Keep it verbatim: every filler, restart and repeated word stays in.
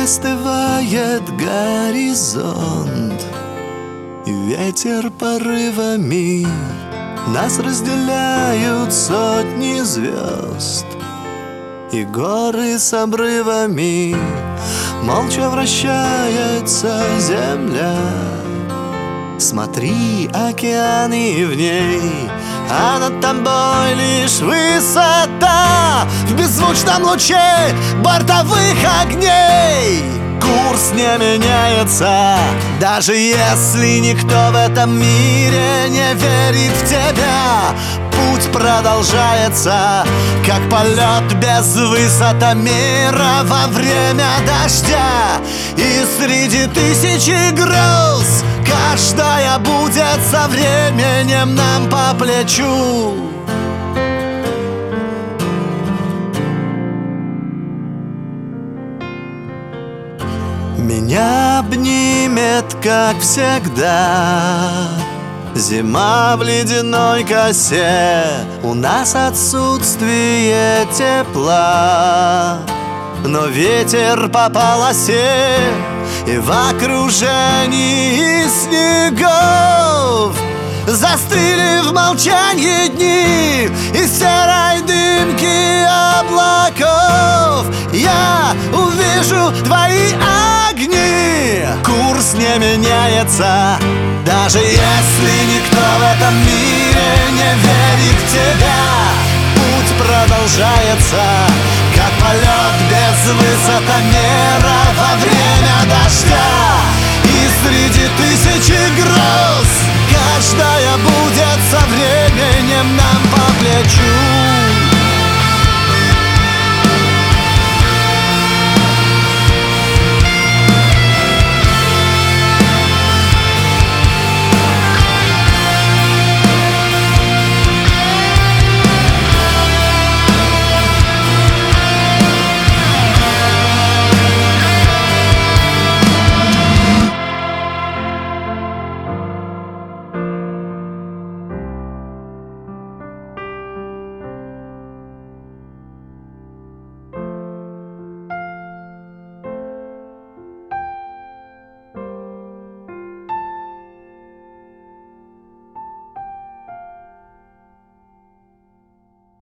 остывает горизонт, и ветер порывами нас разделяют сотни звезд. И горы с обрывами молча вращается земля. Смотри, океан и в ней, а над тобой лишь высота в беззвучном луче бортовых огней. Курс не меняется, даже если никто в этом мире не верит в тебя. Путь продолжается, как полет без высотомера во время дождя. И среди тысячи гроз каждая будет со временем нам по плечу. Меня обнимет, как всегда, зима в ледяной косе. У нас отсутствие тепла, но ветер по полосе, и в окружении снегов застыли в молчании дни из серой дымки облаков. Я увижу твои огни. Курс не меняется, даже если никто в этом мире не верит в тебя. Путь продолжается, как полет без высотомера во время дождя. И среди тысячи гроз каждая будет со временем нам по плечу.